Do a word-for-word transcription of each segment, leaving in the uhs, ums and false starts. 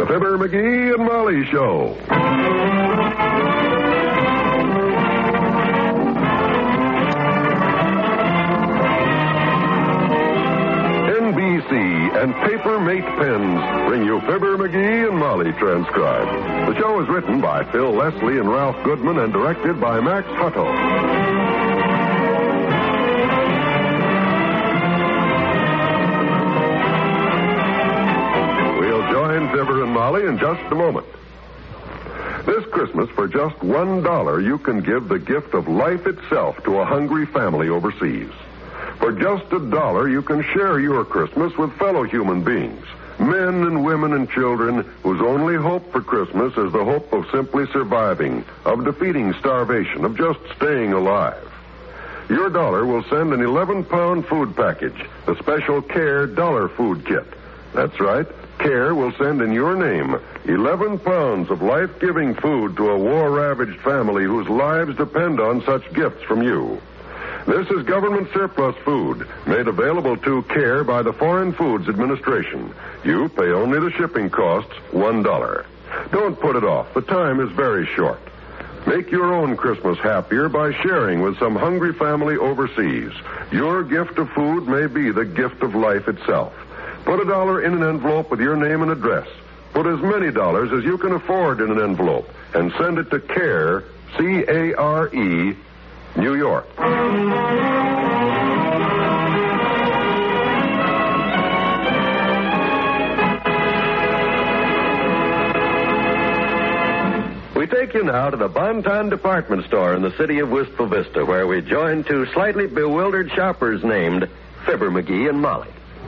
The Fibber, McGee, and Molly Show. N B C and Paper Mate Pens bring you Fibber, McGee, and Molly transcribed. The show is written by Phil Leslie and Ralph Goodman and directed by Max Hutto. Fibber and Molly in just a moment. This Christmas, for just one dollar, you can give the gift of life itself to a hungry family overseas. For just a dollar, you can share your Christmas with fellow human beings, men and women and children whose only hope for Christmas is the hope of simply surviving, of defeating starvation, of just staying alive. Your dollar will send an eleven-pound food package, the special CARE Dollar Food Kit. That's right. CARE will send in your name eleven pounds of life-giving food to a war-ravaged family whose lives depend on such gifts from you. This is government surplus food made available to CARE by the Foreign Foods Administration. You pay only the shipping costs, one dollar. Don't put it off. The time is very short. Make your own Christmas happier by sharing with some hungry family overseas. Your gift of food may be the gift of life itself. Put a dollar in an envelope with your name and address. Put as many dollars as you can afford in an envelope and send it to CARE, C A R E, New York. We take you now to the Bon-Ton department store in the city of Wistful Vista, where we join two slightly bewildered shoppers named Fibber, McGee, and Molly.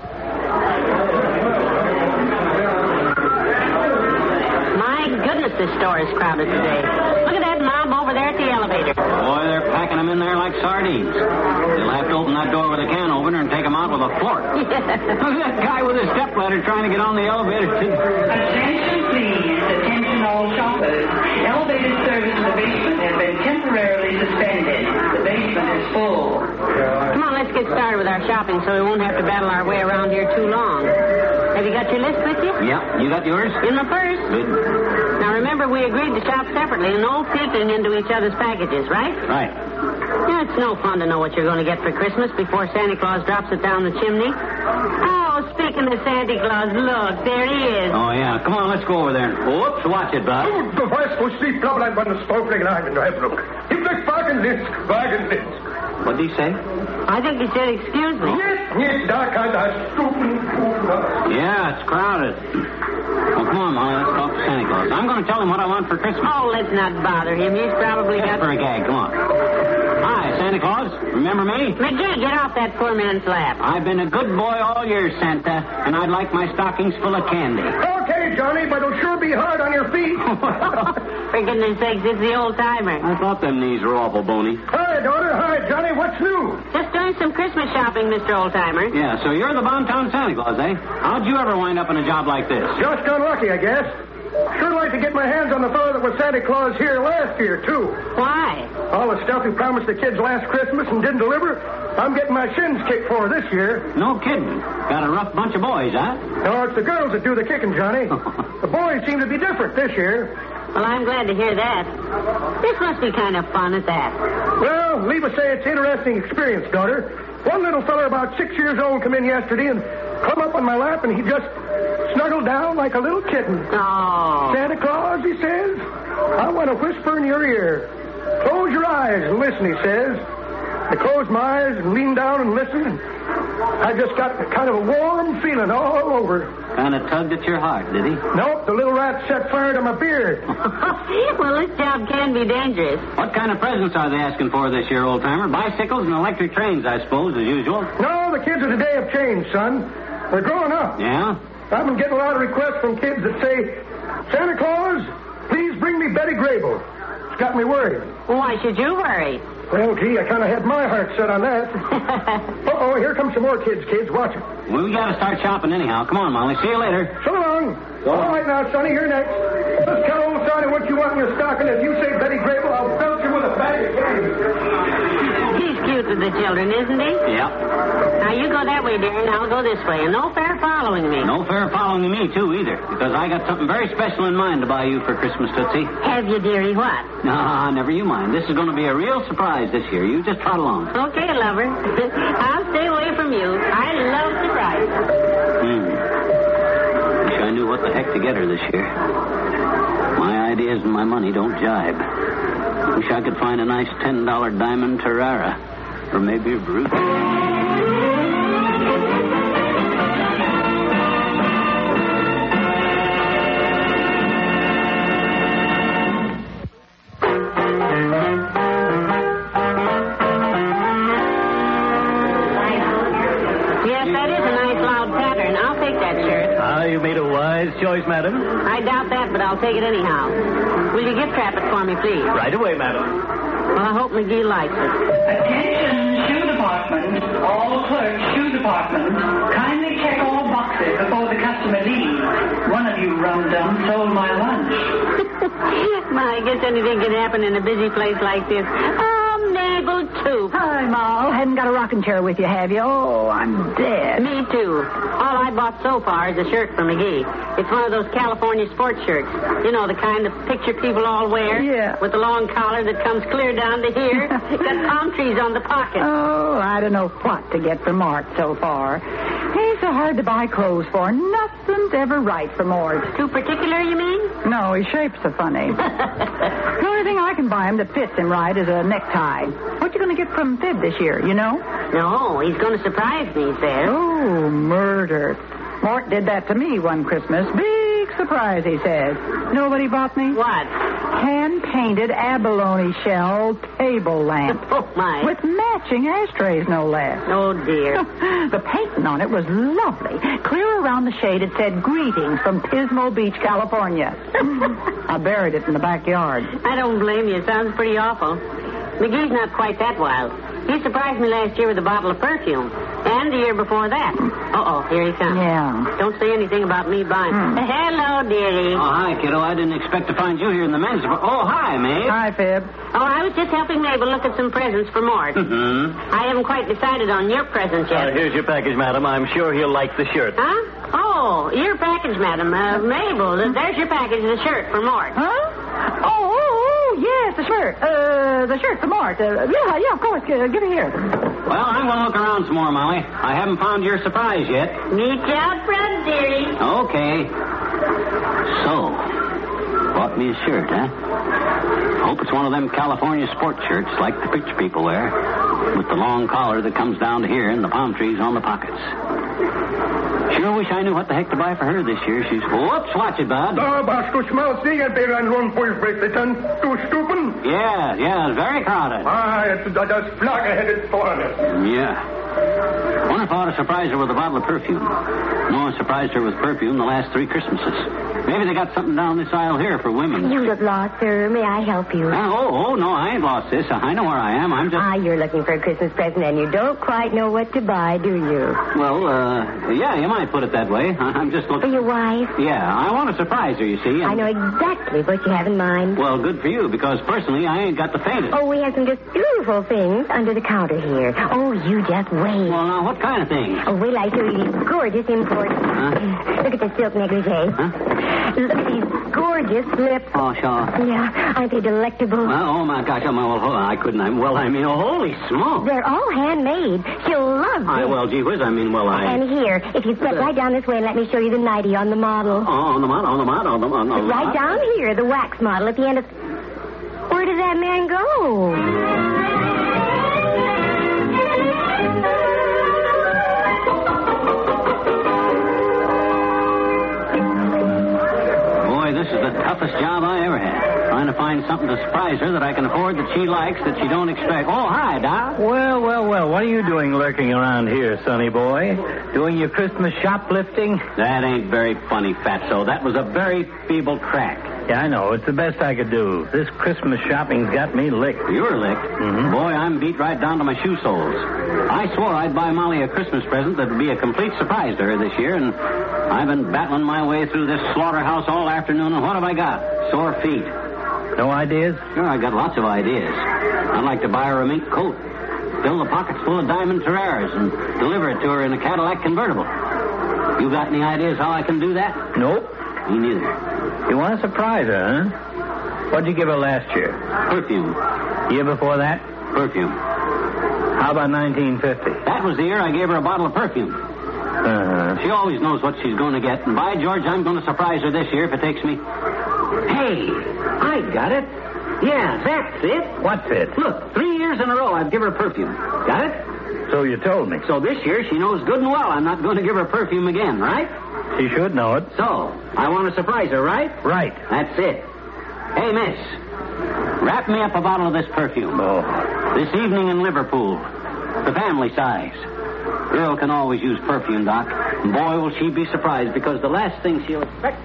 This store is crowded today. Look at that mob over there at the elevator. Boy, they're packing them in there like sardines. They'll have to open that door with a can opener and take them out with a fork. Look at that guy with his stepladder trying to get on the elevator. Attention, please. Attention, all shoppers. Elevator service in the basement has been temporarily suspended. The basement is full. Come on, let's get started with our shopping so we won't have to battle our way around here too long. Have you got your list with you? Yeah. You got yours? In my purse. Good. Now, remember, we agreed to shop separately and no peeking into each other's packages, right? Right. Yeah, it's no fun to know what you're going to get for Christmas before Santa Claus drops it down the chimney. Oh, speaking of Santa Claus, look, there he is. Oh, yeah. Come on, let's go over there. Whoops, watch it, Bud. Du weißt, wo Sie Blabbein bei den Stolpringen ein in der Hebruck. Gib dich Wagenlitz, Wagenlitz. What did he say? I think he said, excuse me. Nicht, nicht, da kann das Stufen. Yeah, it's crowded. Well, come on, Molly, let's talk to Santa Claus. I'm going to tell him what I want for Christmas. Oh, let's not bother him. He's probably Just got... for a gag, come on. Hi, Santa Claus. Remember me? McGee, get off that poor man's lap. I've been a good boy all year, Santa, and I'd like my stockings full of candy. Okay, Johnny, but it'll sure be hard on your feet. For goodness sakes, it's the old-timer. I thought them knees were awful bony. Hi, daughter. Hi, Johnny. What's new? Just doing some Christmas shopping, Mister Old-Timer. Yeah, so you're the Bon-Ton Santa Claus, eh? How'd you ever wind up in a job like this? Just got lucky, I guess. Sure like to get my hands on the fellow that was Santa Claus here last year, too. Why? All the stuff he promised the kids last Christmas and didn't deliver, I'm getting my shins kicked for this year. No kidding. Got a rough bunch of boys, huh? No, it's the girls that do the kicking, Johnny. The boys seem to be different this year. Well, I'm glad to hear that. This must be kind of fun at that. Well, leave us say it's an interesting experience, daughter. One little feller about six years old come in yesterday and come up on my lap, and he just snuggled down like a little kitten. Oh. Santa Claus, he says, I want to whisper in your ear. Close your eyes and listen, he says. I closed my eyes and leaned down and listened, and I just got kind of a warm feeling all over. Kind of tugged at your heart, did he? Nope, the little rat set fire to my beard. Well, this job can be dangerous. What kind of presents are they asking for this year, old-timer? Bicycles and electric trains, I suppose, as usual. No, the kids of today have changed, son. They're growing up. Yeah? I've been getting a lot of requests from kids that say, Santa Claus, please bring me Betty Grable. It's got me worried. Well, why should you worry? Well, gee, I kind of had my heart set on that. Uh-oh, here come some more kids, kids. Watch it. Well, we got to start shopping anyhow. Come on, Molly. See you later. So long. So All right now, Sonny, you're next. Let's tell old Santa me what you want in your stocking. If you say Betty Grable, I'll belt you with a bag of candy. He's cute with the children, isn't he? Yep. Now, you go that way, dear, and I'll go this way. And no fair following me. No fair following me, too, either, because I got something very special in mind to buy you for Christmas, Tootsie. Have you, dearie, what? No, never you mind. This is going to be a real surprise this year. You just trot along. Okay, lover. I'll stay away from you. I love surprises. Hmm. Wish I knew what the heck to get her this year. My ideas and my money don't jibe. Wish I could find a nice ten dollar diamond Tarara. Or maybe a brute. Choice, madam? I doubt that, but I'll take it anyhow. Will you gift wrap it for me, please? Right away, madam. Well, I hope McGee likes it. Attention, shoe department. All clerks, shoe department. Kindly check all boxes before the customer leaves. One of you rum-dum stole my lunch. My, I guess anything can happen in a busy place like this. Oh, Mabel, too. Hi, Ma. Haven't got a rocking chair with you, have you? Oh, I'm dead. Me, too. All I bought so far is a shirt from McGee. It's one of those California sports shirts. You know, the kind that picture people all wear? Yeah. With the long collar that comes clear down to here. Got palm trees on the pocket. Oh, I don't know what to get for Mort so far. He's so hard to buy clothes for. Nothing's ever right for Mort. Too particular, you mean? No, his shape's so funny. The only thing I can buy him that fits him right is a necktie. What you going to get from Fib this year, you know? No, he's going to surprise me, he says. Oh, murder. Mort did that to me one Christmas. Big surprise, he says. Know what he bought me? What? Hand-painted abalone shell table lamp. Oh, my. With matching ashtrays, no less. Oh, dear. The painting on it was lovely. Clear around the shade, it said, "Greetings from Pismo Beach, California." I buried it in the backyard. I don't blame you. It sounds pretty awful. McGee's not quite that wild. He surprised me last year with a bottle of perfume. And the year before that. Uh-oh, here he comes. Yeah. Don't say anything about me buying. Hmm. Hello, dearie. Oh, hi, kiddo. I didn't expect to find you here in the men's department. Oh, hi, Maeve. Hi, Fib. Oh, I was just helping Mabel look at some presents for Mort. Mm-hmm. I haven't quite decided on your present yet. Uh, here's your package, madam. I'm sure he'll like the shirt. Huh? Oh, your package, madam. Uh, Mabel, there's your package, the shirt for Mort. Huh? Oh, oh, oh, yes, the shirt. Uh, the shirt for Mort. Uh, yeah, yeah, of course. Uh, give it here. Well, I'm going to look around some more, Molly. I haven't found your surprise yet. Meet you out front, dearie. Okay. So, bought me a shirt, huh? Hope it's one of them California sports shirts like the rich people wear, with the long collar that comes down to here and the palm trees on the pockets. Sure wish I knew what the heck to buy for her this year. She's... Whoops, watch it, Bud. Oh, boss, du schmaltz nicht ein Bär an Rund für Breakleton. Du Stupen. Yeah, yeah, it's very crowded. Ah, it's das Flagge-headed vorne. Yeah. Wonder if I ought to surprise her with a bottle of perfume. No, I surprised her with perfume the last three Christmases. Maybe they got something down this aisle here for women. You look lost, sir. May I help you? Uh, oh, oh, no, I ain't lost this. I know where I am. I'm just... Ah, you're looking for a Christmas present and you don't quite know what to buy, do you? Well, uh, yeah, you might put it that way. I'm just For looking... your wife? Yeah, I want to surprise her, you see. And... I know exactly what you have in mind. Well, good for you, because personally, I ain't got the faintest. Oh, we have some just beautiful things under the counter here. Oh, you just wait. Well, now, what kind of things? Oh, wait till I show you these gorgeous imports. Huh? Look at the silk negligee. Huh? Look at these gorgeous slips. Oh, sure. Yeah, aren't they delectable? Well, oh, my gosh. Oh, my, well, hold on. I couldn't. I, well, I mean, oh, holy smoke. They're all handmade. She'll love them. I, well, gee whiz, I mean, well, I... And here, if you step right down this way and let me show you the nightie on the model. Oh, on the model, on the model, on the model. On the Right model. down here, the wax model at the end of... Where did that man go? This is the toughest job I ever had. Trying to find something to surprise her that I can afford that she likes that she don't expect. Oh, hi, Doc. Well, well, well. What are you doing lurking around here, sonny boy? Doing your Christmas shoplifting? That ain't very funny, Fatso. That was a very feeble crack. Yeah, I know. It's the best I could do. This Christmas shopping's got me licked. You're licked. Mm-hmm. Boy, I'm beat right down to my shoe soles. I swore I'd buy Molly a Christmas present that'd be a complete surprise to her this year, and I've been battling my way through this slaughterhouse all afternoon, and what have I got? Sore feet. No ideas? Sure, I got lots of ideas. I'd like to buy her a mink coat, fill the pockets full of diamond Ferraris, and deliver it to her in a Cadillac convertible. You got any ideas how I can do that? Nope. Me neither. You want to surprise her, huh? What'd you give her last year? Perfume. Year before that? Perfume. How about nineteen fifty? That was the year I gave her a bottle of perfume. Uh-huh. She always knows what she's going to get, and by George, I'm going to surprise her this year if it takes me. Hey, I got it. Yeah, that's it. What's it? Look, three years in a row I've given her perfume. Got it? So you told me. So this year she knows good and well I'm not going to give her perfume again, right? She should know it. So, I want to surprise her, right? Right. That's it. Hey, miss, wrap me up a bottle of this perfume. Oh. This evening in Liverpool. The family size. Girl can always use perfume, Doc. And boy, will she be surprised, because the last thing she'll expect...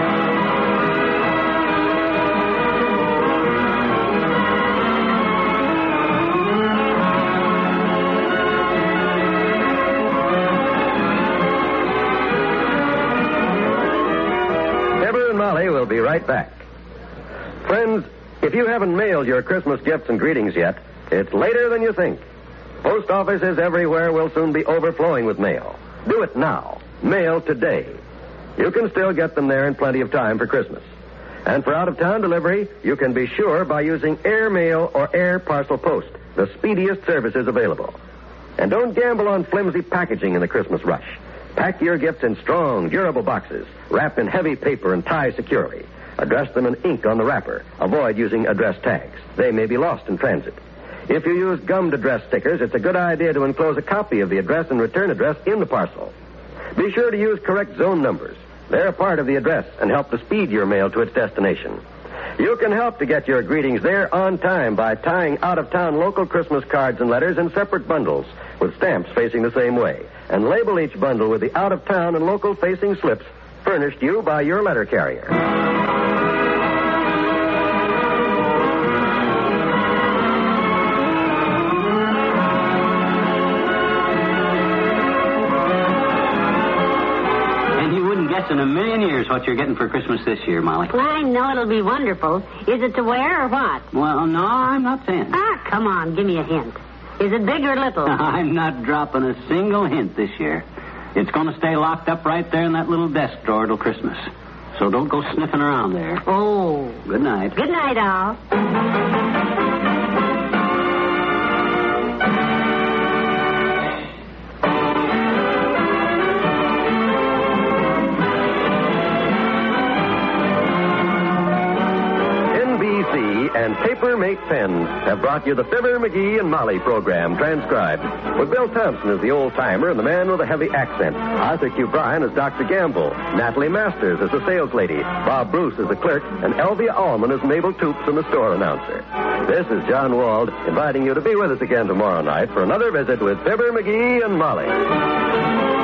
Fibber and Molly will be right back. Friends, if you haven't mailed your Christmas gifts and greetings yet, it's later than you think. Post offices everywhere will soon be overflowing with mail. Do it now. Mail today. You can still get them there in plenty of time for Christmas. And for out-of-town delivery, you can be sure by using Air Mail or Air Parcel Post, the speediest services available. And don't gamble on flimsy packaging in the Christmas rush. Pack your gifts in strong, durable boxes, wrapped in heavy paper and tie securely. Address them in ink on the wrapper. Avoid using address tags. They may be lost in transit. If you use gummed address stickers, it's a good idea to enclose a copy of the address and return address in the parcel. Be sure to use correct zone numbers. They're a part of the address and help to speed your mail to its destination. You can help to get your greetings there on time by tying out-of-town local Christmas cards and letters in separate bundles with stamps facing the same way, and label each bundle with the out-of-town and local facing slips furnished you by your letter carrier. In a million years what you're getting for Christmas this year, Molly. Well, I know it'll be wonderful. Is it to wear or what? Well, no, I'm not saying. Ah, come on, give me a hint. Is it big or little? I'm not dropping a single hint this year. It's going to stay locked up right there in that little desk drawer till Christmas. So don't go sniffing around there. Oh. Good night. Good night, all. And Paper Mate Pens have brought you the Fibber, McGee, and Molly program, transcribed, with Bill Thompson as the old-timer and the man with a heavy accent, Arthur Q. Bryan as Doctor Gamble, Natalie Masters as the sales lady, Bob Bruce as the clerk, and Elvia Allman as Mabel Toops and the store announcer. This is John Wald, inviting you to be with us again tomorrow night for another visit with Fibber, McGee, and Molly.